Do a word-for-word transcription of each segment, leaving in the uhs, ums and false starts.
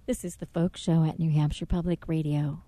This is The Folk Show at New Hampshire Public Radio.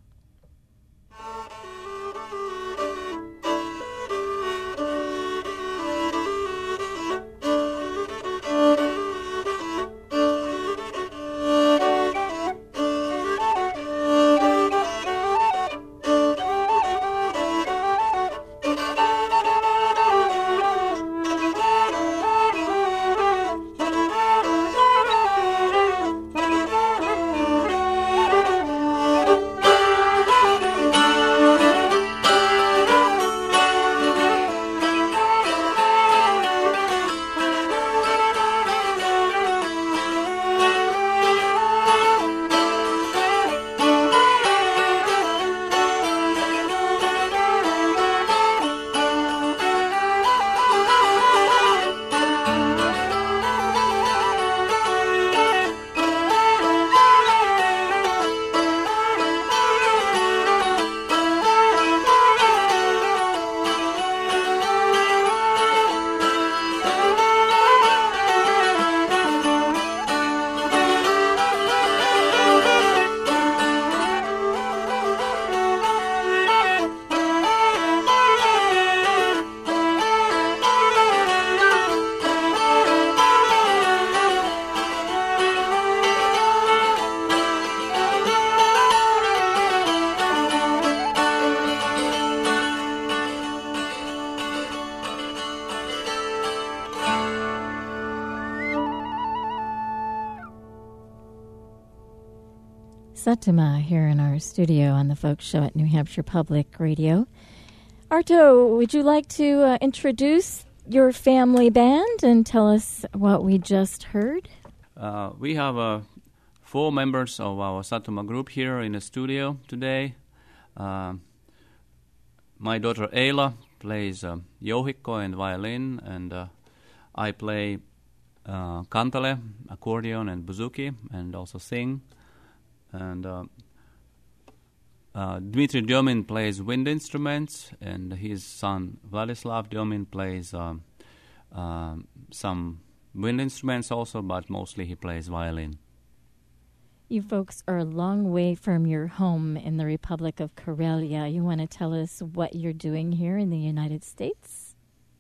Satima here in our studio on the Folk Show at New Hampshire Public Radio. Arto, would you like to uh, introduce your family band and tell us what we just heard? Uh, we have uh, four members of our Satuma group here in the studio today. Uh, my daughter Ayla plays uh, johikko and violin, and uh, I play uh, kantele, accordion, and bouzouki, and also sing. And uh, uh, Dmitry Dyomin plays wind instruments, and his son Vladislav Dyomin plays uh, uh, some wind instruments also, but mostly he plays violin. You folks are a long way from your home in the Republic of Karelia. You want to tell us what you're doing here in the United States?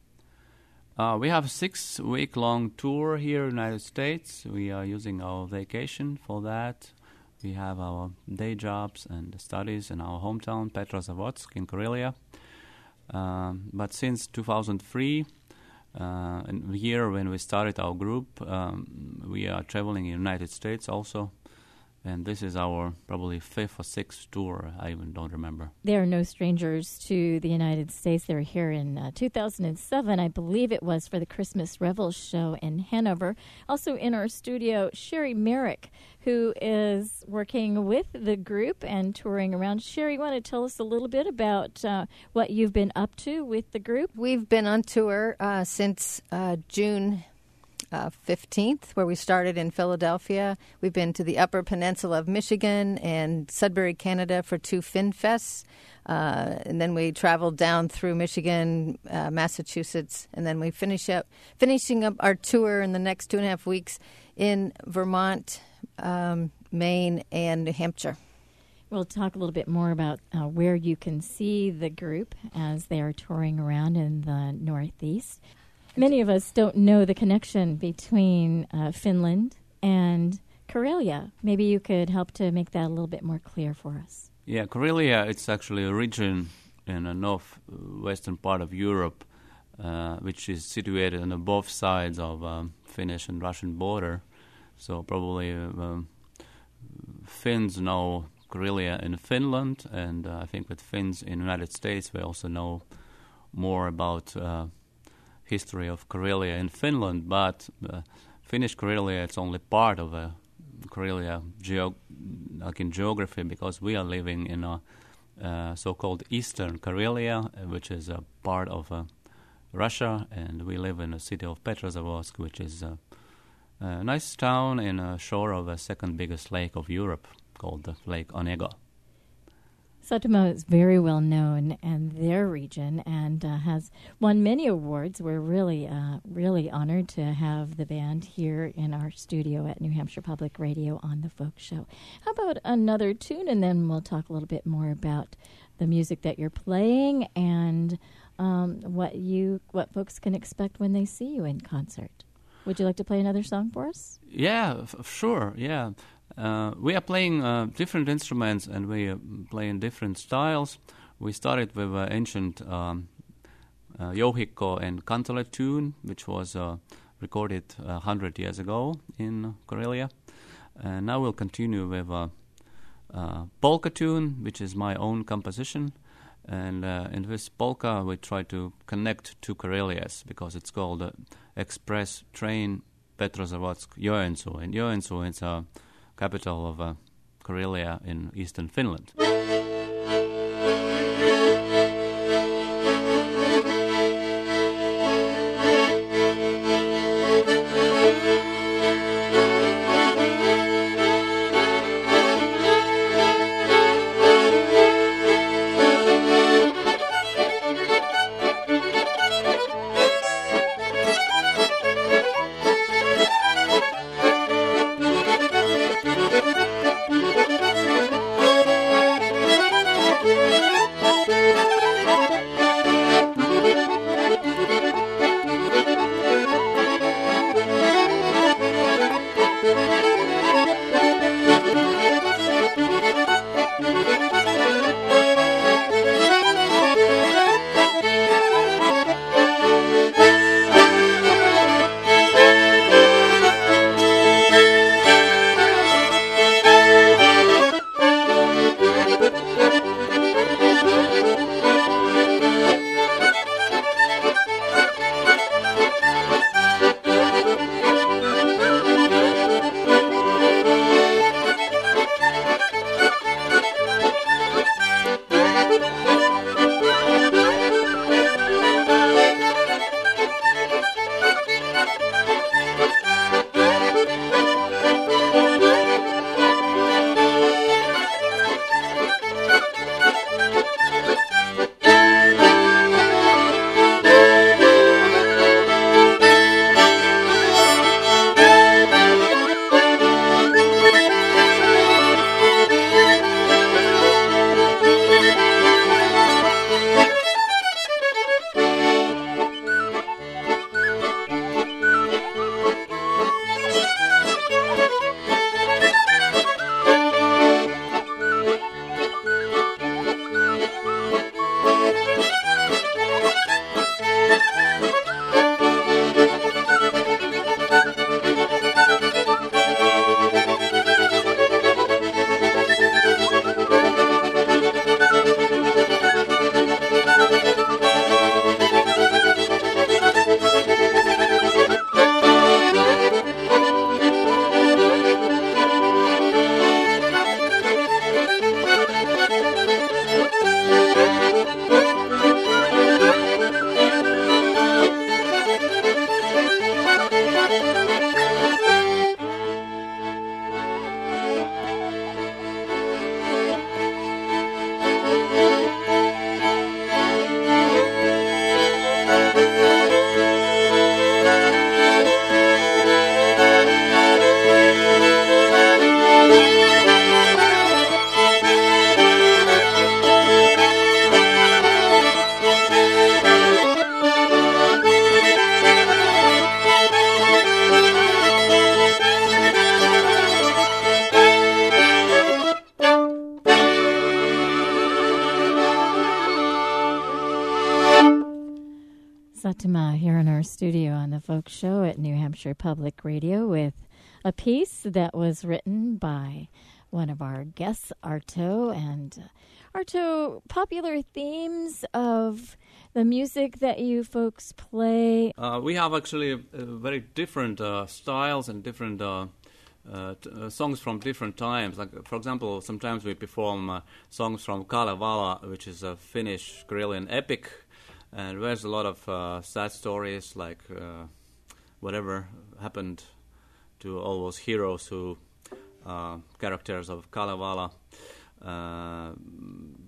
Uh, we have a six-week-long tour here in the United States. We are using our vacation for that. We have our day jobs and studies in our hometown, Petrozavodsk in Karelia. Um, but since two thousand three, uh, the year when we started our group, um, we are traveling in the United States also. And this is our probably fifth or sixth tour. I even don't remember. They are no strangers to the United States. They were here in uh, two thousand seven, I believe it was, for the Christmas Revel show in Hanover. Also in our studio, Sherry Merrick, who is working with the group and touring around. Sherry, you want to tell us a little bit about uh, what you've been up to with the group? We've been on tour uh, since uh, June Uh, fifteenth, where we started in Philadelphia. We've been to the Upper Peninsula of Michigan and Sudbury, Canada for two Fin Fests. Uh, and then we traveled down through Michigan, uh, Massachusetts, and then we finish up, finishing up our tour in the next two and a half weeks in Vermont, um, Maine, and New Hampshire. We'll talk a little bit more about uh, where you can see the group as they are touring around in the Northeast. Many of us don't know the connection between uh, Finland and Karelia. Maybe you could help to make that a little bit more clear for us. Yeah, Karelia, it's actually a region in the northwestern part of Europe, uh, which is situated on both sides of um, Finnish and Russian border. So probably uh, um, Finns know Karelia in Finland, and uh, I think with Finns in the United States, we also know more about uh, history of Karelia in Finland, but uh, Finnish Karelia, it's only part of a Karelia geo- like in geography, because we are living in a uh, so-called Eastern Karelia, which is a part of uh, Russia, and we live in the city of Petrozavodsk, which is a, a nice town in a shore of the second biggest lake of Europe, called the Lake Onega. Satamaa is very well known in their region and uh, has won many awards. We're really, uh, really honored to have the band here in our studio at New Hampshire Public Radio on the Folk Show. How about another tune, and then we'll talk a little bit more about the music that you're playing and um, what you, what folks can expect when they see you in concert. Would you like to play another song for us? Yeah, f- sure, yeah. Uh, we are playing uh, different instruments and we are playing different styles. We started with an ancient um, uh, Jouhikko and Kantele tune, which was uh, recorded a uh, hundred years ago in Karelia. And now we'll continue with a, a polka tune, which is my own composition. And uh, in this polka, we try to connect two Karelias because it's called uh, Express Train Petrozavodsk-Joensuu. And Joensuu is a capital of uh, Karelia in eastern Finland. Satamaa here in our studio on the Folk Show at New Hampshire Public Radio with a piece that was written by one of our guests, Arto. And uh, Arto, popular themes of the music that you folks play? Uh, we have actually uh, very different uh, styles and different uh, uh, t- uh, songs from different times. Like, for example, sometimes we perform uh, songs from Kalevala, which is a Finnish Karelian epic. And there's a lot of uh, sad stories, like uh, whatever happened to all those heroes who uh, characters of Kalevala. Uh,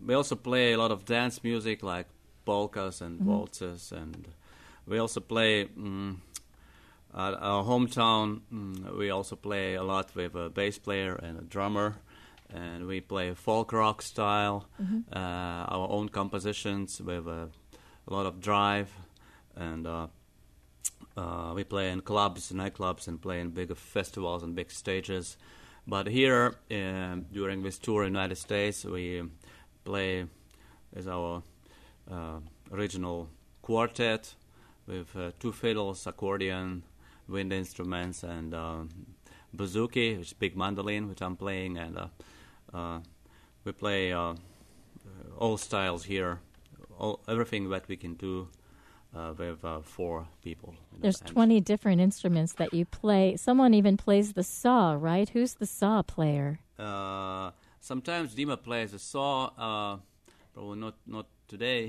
we also play a lot of dance music like polkas and mm-hmm. waltzes, and we also play um, at our hometown. Um, we also play a lot with a bass player and a drummer, and we play folk rock style, mm-hmm. uh, our own compositions with a, a lot of drive, and uh, uh, we play in clubs, nightclubs, and play in big festivals and big stages. But here, uh, during this tour in the United States, we play as our uh, original quartet with uh, two fiddles, accordion, wind instruments, and uh, bouzouki, which is big mandolin, which I'm playing, and uh, uh, we play uh, all styles here, all, everything that we can do uh, with uh, four people. There's twenty different instruments that you play. Someone even plays the saw, right? Who's the saw player? Uh, sometimes Dima plays the saw, uh, probably not, not today.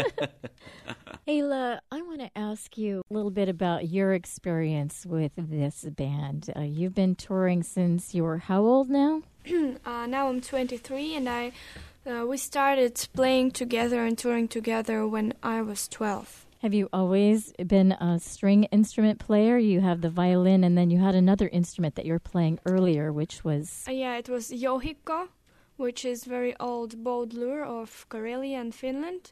Ayla, I want to ask you a little bit about your experience with this band. Uh, you've been touring since you were how old now? uh, now I'm twenty-three, and I uh, we started playing together and touring together when I was twelve. Have you always been a string instrument player? You have the violin, and then you had another instrument that you were playing earlier, which was... Uh, yeah, it was Jouhikko, which is very old bowed lure of Karelia and Finland.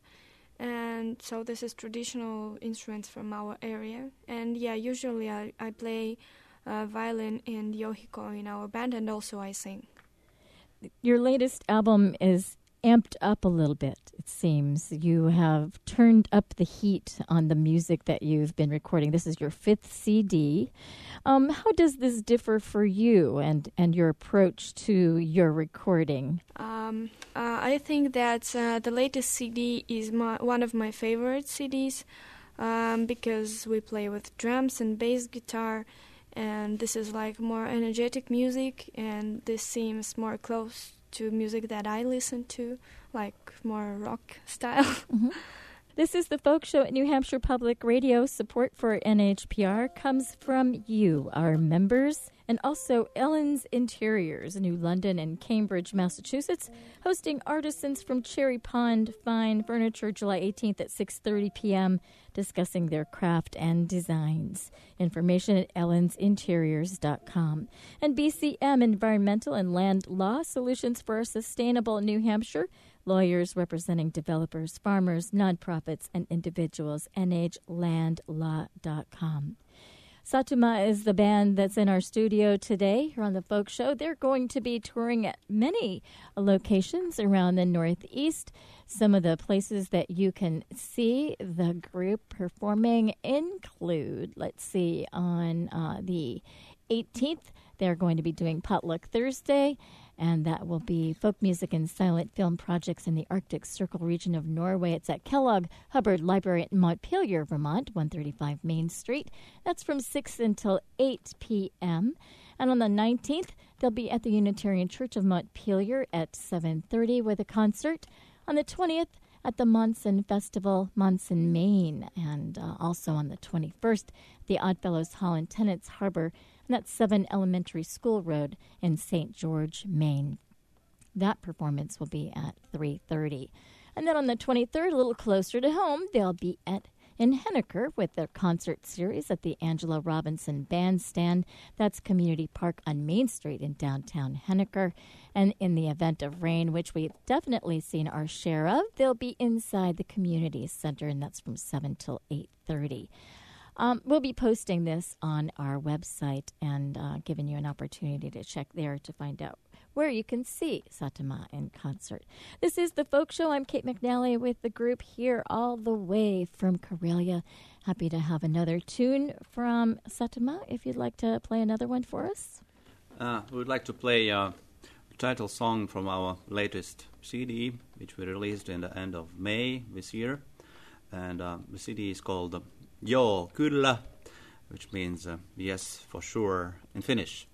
And so this is traditional instruments from our area. And yeah, usually I, I play uh, violin and Jouhikko in our band, and also I sing. Your latest album is amped up a little bit, it seems. You have turned up the heat on the music that you've been recording. This is your fifth C D. Um, how does this differ for you and, and your approach to your recording? Um, uh, I think that uh, the latest C D is my, one of my favorite C Ds um, because we play with drums and bass guitar, and this is like more energetic music, and this seems more close to music that I listen to, like more rock style. Mm-hmm. This is the Folk Show at New Hampshire Public Radio. Support for N H P R comes from you, our members, and also Ellen's Interiors, New London and Cambridge, Massachusetts, hosting artisans from Cherry Pond Fine Furniture July eighteenth at six thirty p.m., discussing their craft and designs. Information at ellens interiors dot com. And B C M Environmental and Land Law Solutions for a Sustainable New Hampshire. Lawyers representing developers, farmers, nonprofits, and individuals. N H land law dot com. Satuma is the band that's in our studio today here on the Folk Show. They're going to be touring at many locations around the Northeast. Some of the places that you can see the group performing include, let's see, on uh, the eighteenth, they're going to be doing Potluck Thursday, and that will be folk music and silent film projects in the Arctic Circle region of Norway. It's at Kellogg Hubbard Library in Montpelier, Vermont, one thirty-five Main Street. That's from six until eight p.m. And on the nineteenth, they'll be at the Unitarian Church of Montpelier at seven thirty with a concert. On the twentieth, at the Monson Festival, Monson, Maine. And uh, also on the twenty-first, the Oddfellows Hall in Tennant's Harbor, and that's seven Elementary School Road in Saint George, Maine. That performance will be at three thirty. And then on the twenty-third, a little closer to home, they'll be at in Henniker with their concert series at the Angela Robinson Bandstand. That's Community Park on Main Street in downtown Henniker. And in the event of rain, which we've definitely seen our share of, they'll be inside the community center, and that's from seven till eight thirty. Um, we'll be posting this on our website and uh, giving you an opportunity to check there to find out where you can see Satama in concert. This is The Folk Show. I'm Kate McNally with the group here all the way from Karelia. Happy to have another tune from Satama, if you'd like to play another one for us. Uh, we would like to play a title song from our latest C D, which we released in the end of May this year. And uh, the C D is called Joo, kyllä, which means uh, yes, for sure, in Finnish.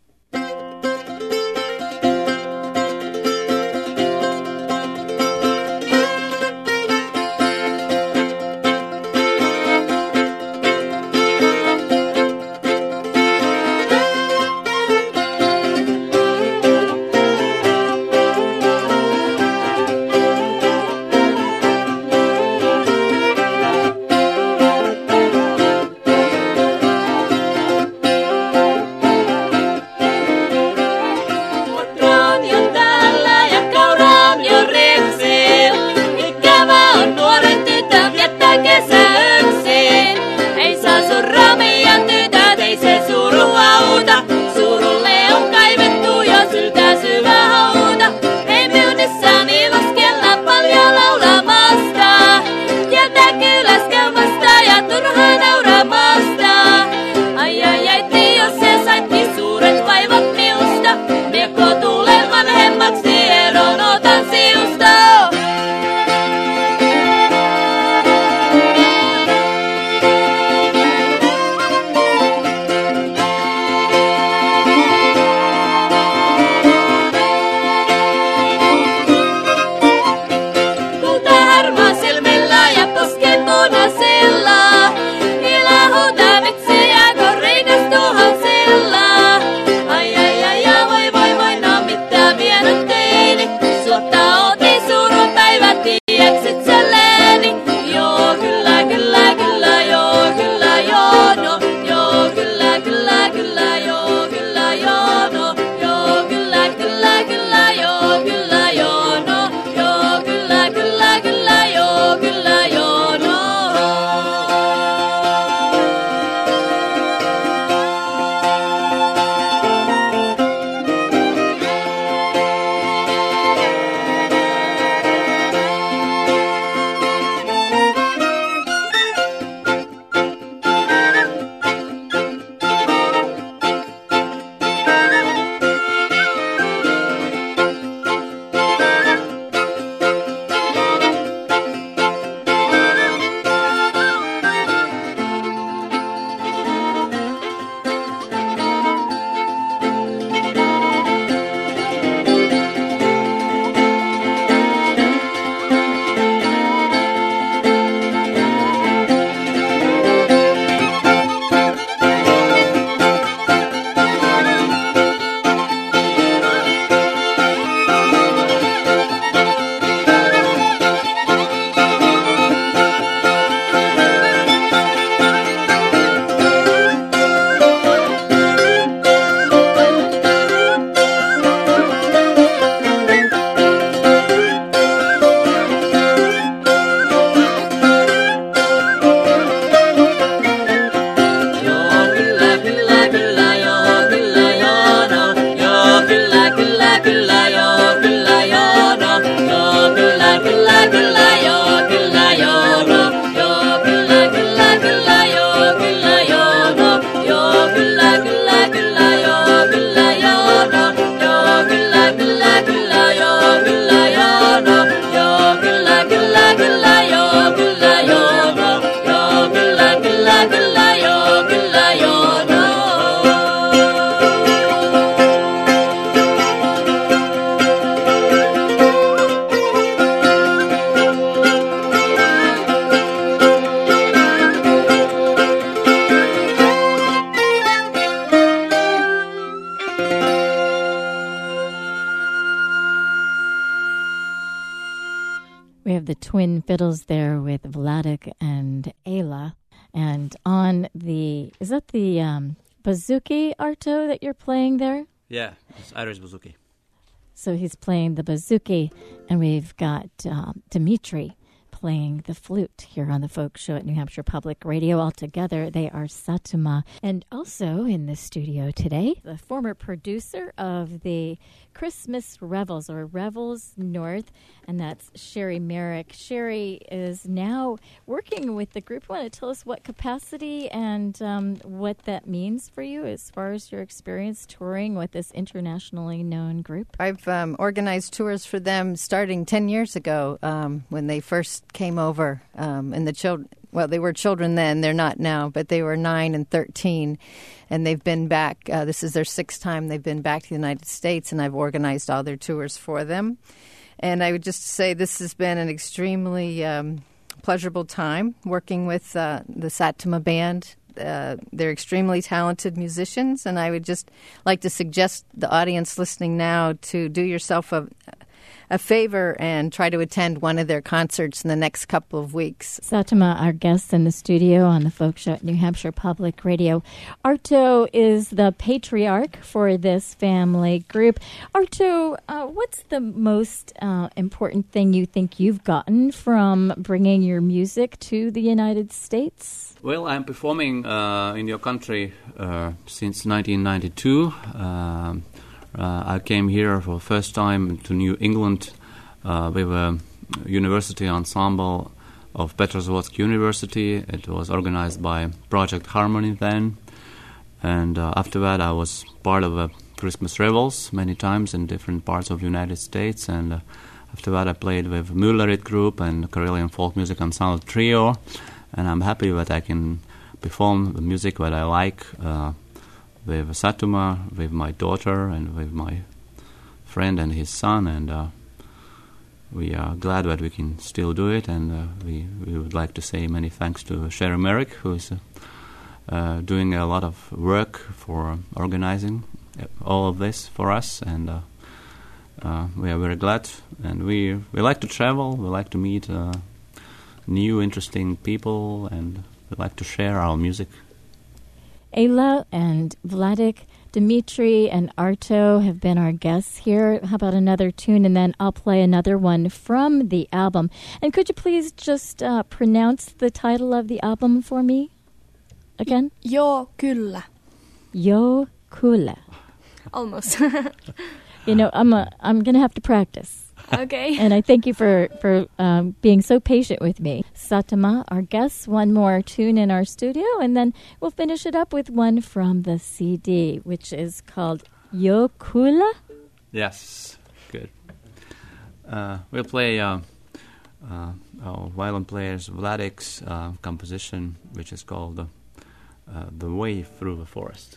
We have the twin fiddles there with Vladek and Ayla. And on the, is that the um, bouzouki, Arto, that you're playing there? Yeah, it's Irish bouzouki. So he's playing the bouzouki, and we've got um, Dimitri playing the flute here on the Folk Show at New Hampshire Public Radio. All together, they are Satuma. And also in the studio today, the former producer of the Christmas Revels, or Revels North, and that's Sherry Merrick. Sherry is now working with the group. You want to tell us what capacity and um, what that means for you as far as your experience touring with this internationally known group? I've um, organized tours for them starting ten years ago um, when they first came over. Um, and the children, well, they were children then, they're not now, but they were nine and thirteen. And they've been back, uh, this is their sixth time they've been back to the United States, and I've organized all their tours for them. And I would just say this has been an extremely um, pleasurable time working with uh, the Satuma Band. Uh, they're extremely talented musicians, and I would just like to suggest the audience listening now to do yourself a a favor and try to attend one of their concerts in the next couple of weeks. Satuma, our guest in the studio on the Folk Show at New Hampshire Public Radio. Arto is the patriarch for this family group. Arto, uh, what's the most uh, important thing you think you've gotten from bringing your music to the United States? Well, I'm performing uh, in your country uh, since nineteen ninety-two. Um, Uh, I came here for the first time to New England uh, with a university ensemble of Petrozavodsk University. It was organized by Project Harmony then. And uh, after that, I was part of a Christmas Revels many times in different parts of the United States. And uh, after that, I played with Müllerit Group and Karelian Folk Music Ensemble Trio. And I'm happy that I can perform the music that I like uh, with Satuma, with my daughter, and with my friend and his son, and uh, we are glad that we can still do it, and uh, we, we would like to say many thanks to Sherry Merrick, who is uh, uh, doing a lot of work for organizing all of this for us, and uh, uh, we are very glad, and we, we like to travel, we like to meet uh, new, interesting people, and we like to share our music. Ayla and Vladek, Dimitri and Arto have been our guests here. How about another tune, and then I'll play another one from the album. And could you please just uh, pronounce the title of the album for me again? Joo, kyllä. Joo, kyllä. Almost. You know, I'm a, I'm going to have to practice. Okay. And I thank you for, for um, being so patient with me. Satuma, our guest, one more tune in our studio, and then we'll finish it up with one from the C D, which is called Joo, kyllä? Yes, good. Uh, we'll play uh, uh, our violin player's Vladek's uh, composition, which is called uh, uh, The Way Through the Forest.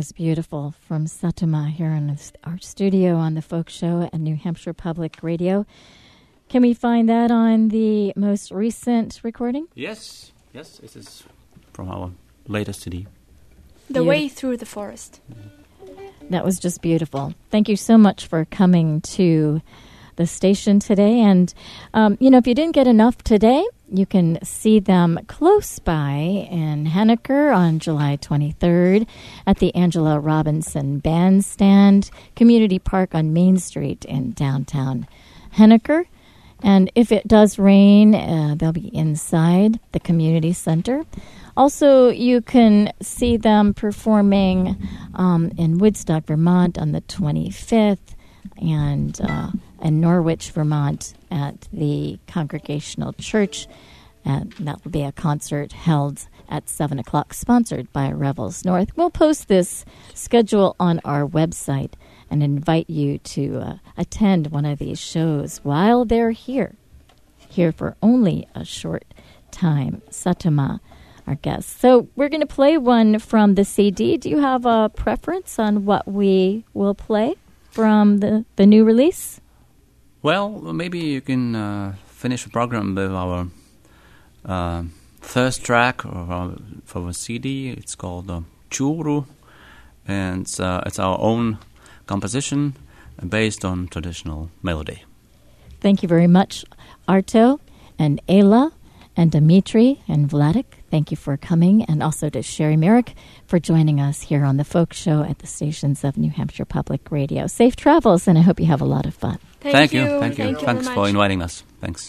was beautiful from Satama here in our studio on the Folk Show at New Hampshire Public Radio. Can we find that on the most recent recording? Yes, yes, it is from our latest C D. The Way Through the Forest. That was just beautiful. Thank you so much for coming to the station today. And, um, you know, if you didn't get enough today, you can see them close by in Henniker on July twenty-third at the Angela Robinson Bandstand Community Park on Main Street in downtown Henniker. And if it does rain, uh, they'll be inside the community center. Also, you can see them performing um, in Woodstock, Vermont on the twenty-fifth and uh, in Norwich, Vermont at the Congregational Church. And that will be a concert held at seven o'clock, sponsored by Revels North. We'll post this schedule on our website and invite you to uh, attend one of these shows while they're here, here for only a short time. Satama, our guest. So we're going to play one from the C D. Do you have a preference on what we will play from the, the new release? Well, maybe you can uh, finish the program with our uh, first track of our, for our C D. It's called uh, Churu, and it's, uh, it's our own composition based on traditional melody. Thank you very much, Arto and Ayla and Dimitri and Vladik. Thank you for coming, and also to Sherry Merrick for joining us here on the Folk Show at the stations of New Hampshire Public Radio. Safe travels, and I hope you have a lot of fun. Thank, Thank you. you. Thank you. Thank you Thanks very for much. inviting us. Thanks.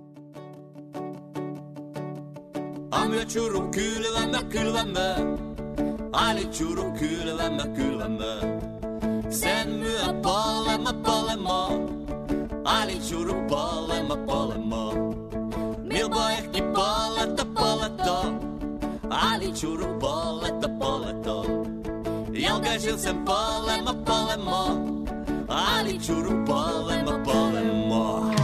Aamyö churun kylvämme, kylvämme. Ali churun kylvämme, kylvämme. Sen myö polema, polema. Ali churun polema, polema. Milbo ehki poletta, poletta. Ali churun poletta, poletta. Jalkaisin sen polema, polema. Ali churun polema, polema.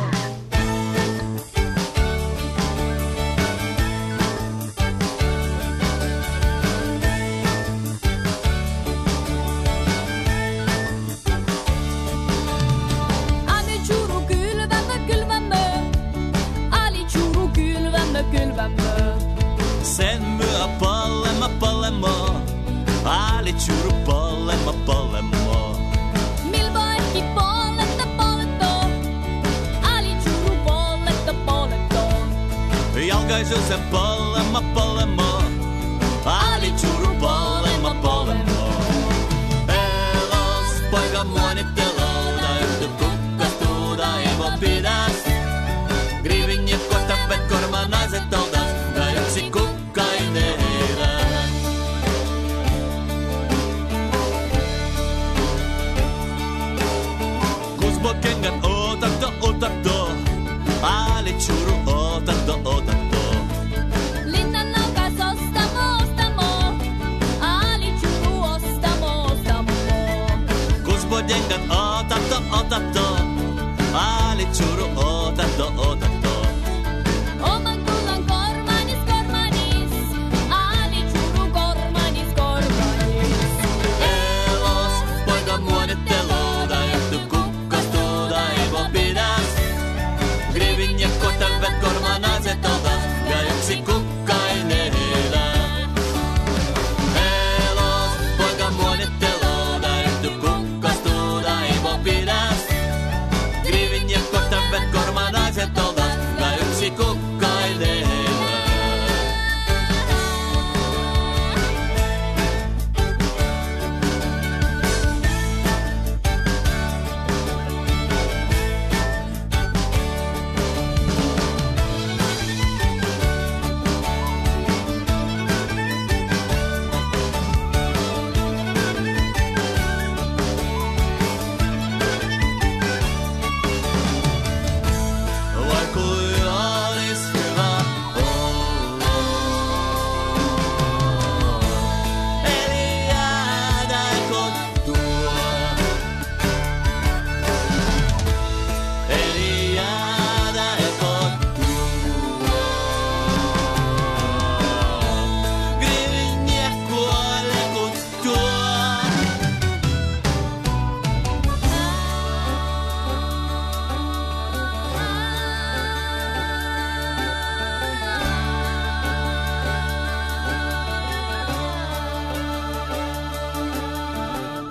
Sen myö polema, polema. Ali churu polema, polema. Milbo ehki poletta, poletta. Ali churu poletta, poletta. Jalkaisin sen polema, polema. Ali churu polema, polema. Elos poika muonitteluuda, yhty kukkastuuda, ei voi pidäs. Grivin ja kohtappet korma naiset oltas, ja yksi kukka ei tehdä. Kusmokengät otakto, otakto, Ali churu otakto, otakto. Linnan naukas ostamo, ostamo. Ali churu ostamo, ostamo. Kusmokengät otakto, otakto, Ali churu otakto.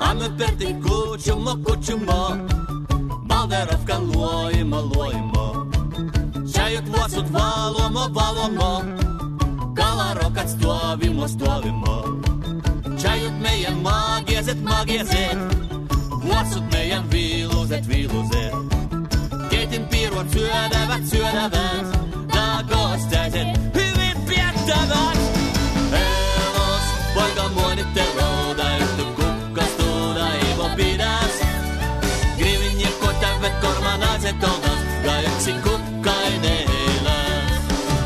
a me perti kučumo, kučumo, Balderovkan luojimo, luojimo. Šajut vuosut valvomo, valvomo, Kalarokat stovimo, stovimo. Šajut meidän magieset, magieset, vuosut meidän viiluset, viiluset. Keitin piiruat syödävät, syödävät, dagostäiset, hyvin piettävät. Elos, poika muonitte rouda, yhtä kukkastuuda, ei vo pidäs. Grivin ja kotävet, kormanaiset oltas, ja yksi kukkainen elää.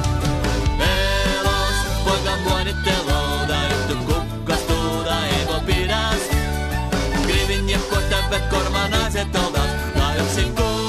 Elos, poika muonitte rouda, yhtä kukkastuuda, ei vo pidäs. Grivin ja kotävet, kormanaiset oltas, ja yksi kukkainen elää.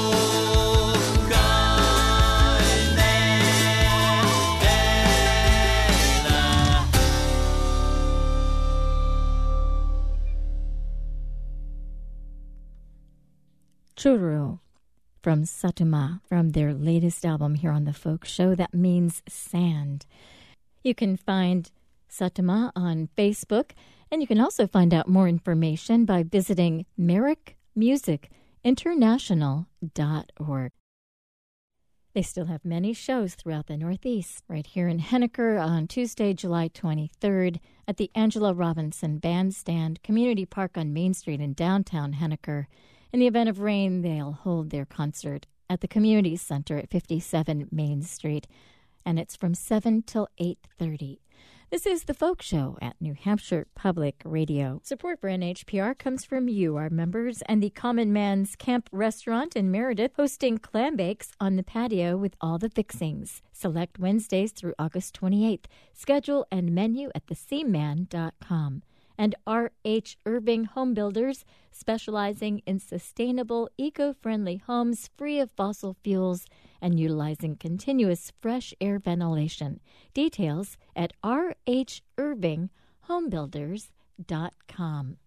Churu from Satuma, from their latest album here on The Folk Show, that means sand. You can find Satuma on Facebook, and you can also find out more information by visiting merrick music international dot org. They still have many shows throughout the Northeast, right here in Henniker on Tuesday, July twenty-third, at the Angela Robinson Bandstand Community Park on Main Street in downtown Henniker. In the event of rain, they'll hold their concert at the Community Center at fifty-seven Main Street, and it's from seven till eight thirty. This is The Folk Show at New Hampshire Public Radio. Support for N H P R comes from you, our members, and the Common Man's Camp Restaurant in Meredith, hosting clam bakes on the patio with all the fixings. Select Wednesdays through August twenty-eighth. Schedule and menu at the seaman dot com. And R H Irving Home Builders, specializing in sustainable, eco-friendly homes free of fossil fuels and utilizing continuous fresh air ventilation. Details at r h irving home builders dot com.